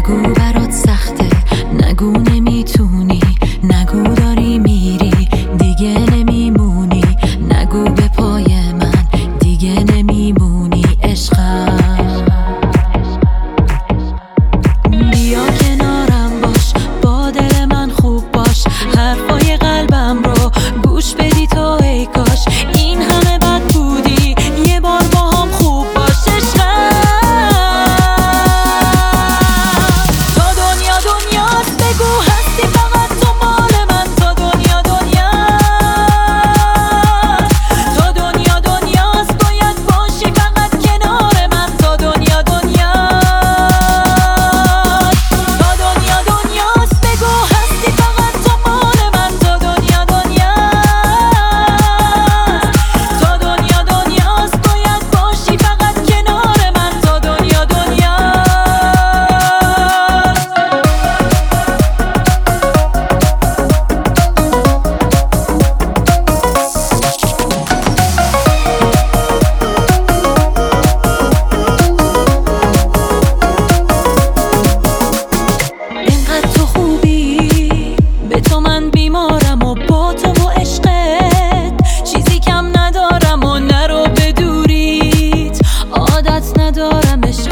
نگو برات سخته، نگو نمیتونی، نگو داری میری دیگه نمیمونی، نگو به پای من دیگه نمیمونی عشقم. بیا کنارم باش، با دل من خوب باش، حرفای قلبم رو گوش بدی تو ای کاش این همه بد بودی یه بار با هم خوب باش عشقم. تا دنیا دنیاست بگو هستی فقط تو مال من، تا دنیا دنیاست، تا دنیا دنیاست باید باشی فقط کنار من، تا دنیا دنیاست، تا دنیا دنیاست بگو هستی فقط تو مال من، تا دنیا دنیاست، تا دنیا دنیاست باید باشی فقط کنار من، تا دنیا دنیاست. اینقدر تو خوبی، به تو من بیمارم و با تو و عشقت چیزی کم ندارم و نرو به دوریت، عادت ندارم عشق